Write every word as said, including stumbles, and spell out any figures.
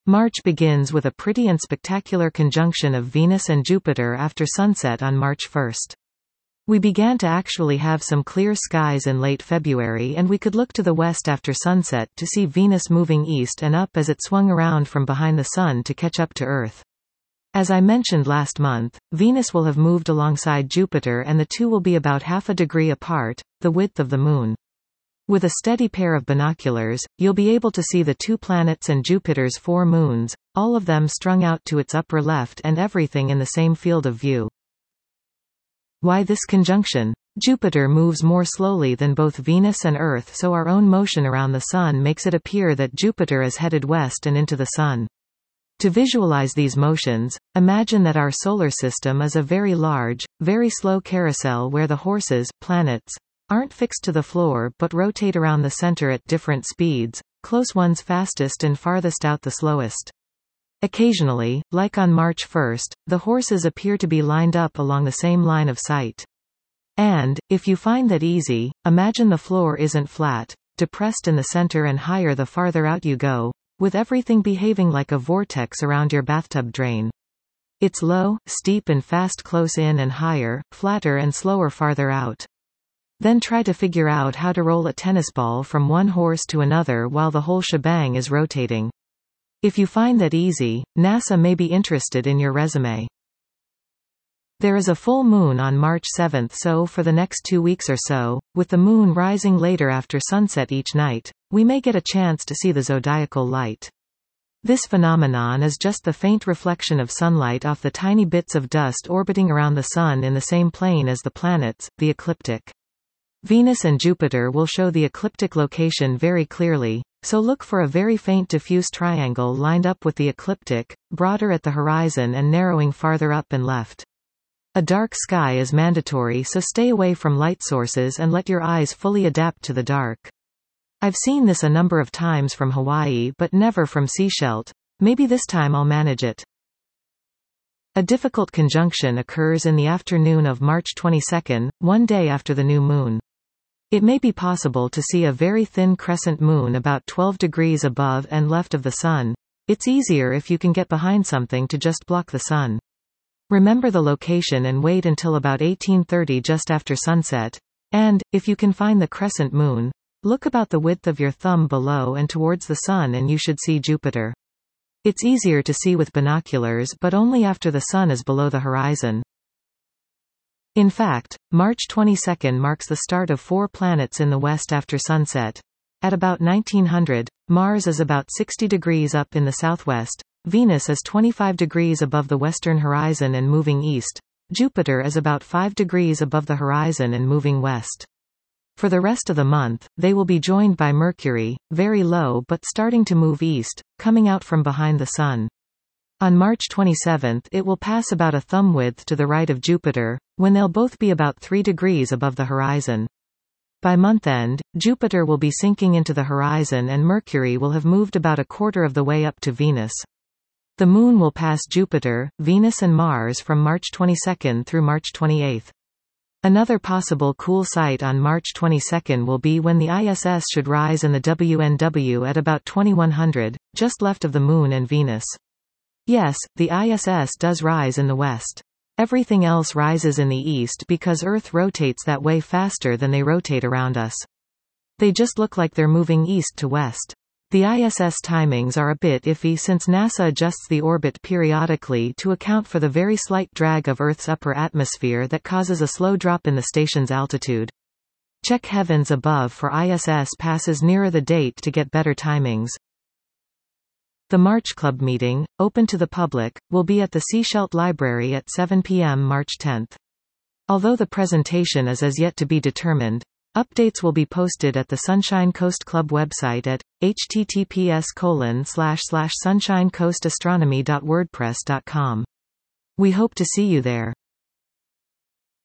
March begins with a pretty and spectacular conjunction of Venus and Jupiter after sunset on March first. We began to actually have some clear skies in late February, and we could look to the west after sunset to see Venus moving east and up as it swung around from behind the Sun to catch up to Earth. As I mentioned last month, Venus will have moved alongside Jupiter and the two will be about half a degree apart, the width of the Moon. With a steady pair of binoculars, you'll be able to see the two planets and Jupiter's four moons, all of them strung out to its upper left and everything in the same field of view. Why this conjunction? Jupiter moves more slowly than both Venus and Earth, so our own motion around the Sun makes it appear that Jupiter is headed west and into the Sun. To visualize these motions, imagine that our solar system is a very large, very slow carousel where the horses, planets, aren't fixed to the floor but rotate around the center at different speeds, close ones fastest and farthest out the slowest. Occasionally, like on March first, the horses appear to be lined up along the same line of sight. And, if you find that easy, imagine the floor isn't flat, depressed in the center and higher the farther out you go, with everything behaving like a vortex around your bathtub drain. It's low, steep and fast close in and higher, flatter and slower farther out. Then try to figure out how to roll a tennis ball from one horse to another while the whole shebang is rotating. If you find that easy, NASA may be interested in your resume. There is a full moon on March seventh, so for the next two weeks or so, with the moon rising later after sunset each night, we may get a chance to see the zodiacal light. This phenomenon is just the faint reflection of sunlight off the tiny bits of dust orbiting around the Sun in the same plane as the planets, the ecliptic. Venus and Jupiter will show the ecliptic location very clearly, so look for a very faint diffuse triangle lined up with the ecliptic, broader at the horizon and narrowing farther up and left. A dark sky is mandatory, so stay away from light sources and let your eyes fully adapt to the dark. I've seen this a number of times from Hawaii but never from Sechelt. Maybe this time I'll manage it. A difficult conjunction occurs in the afternoon of March twenty-second, one day after the new moon. It may be possible to see a very thin crescent moon about twelve degrees above and left of the Sun. It's easier if you can get behind something to just block the Sun. Remember the location and wait until about eighteen thirty just after sunset. And, if you can find the crescent moon, look about the width of your thumb below and towards the Sun and you should see Jupiter. It's easier to see with binoculars but only after the Sun is below the horizon. In fact, March twenty-second marks the start of four planets in the west after sunset. At about nineteen hundred, Mars is about sixty degrees up in the southwest, Venus is twenty-five degrees above the western horizon and moving east, Jupiter is about five degrees above the horizon and moving west. For the rest of the month, they will be joined by Mercury, very low but starting to move east, coming out from behind the Sun. On March twenty-seventh it will pass about a thumb width to the right of Jupiter, when they'll both be about three degrees above the horizon. By month end, Jupiter will be sinking into the horizon and Mercury will have moved about a quarter of the way up to Venus. The Moon will pass Jupiter, Venus and Mars from March twenty-second through March twenty-eighth. Another possible cool sight on March twenty-second will be when the I S S should rise in the W N W at about twenty-one hundred, just left of the Moon and Venus. Yes, the I S S does rise in the west. Everything else rises in the east because Earth rotates that way faster than they rotate around us. They just look like they're moving east to west. The I S S timings are a bit iffy since NASA adjusts the orbit periodically to account for the very slight drag of Earth's upper atmosphere that causes a slow drop in the station's altitude. Check heavens above for I S S passes nearer the date to get better timings. The March Club meeting, open to the public, will be at the Sechelt Library at seven p m March tenth. Although the presentation is as yet to be determined, updates will be posted at the Sunshine Coast Club website at h t t p s colon slash slash sunshine coast astronomy dot wordpress dot com. We hope to see you there.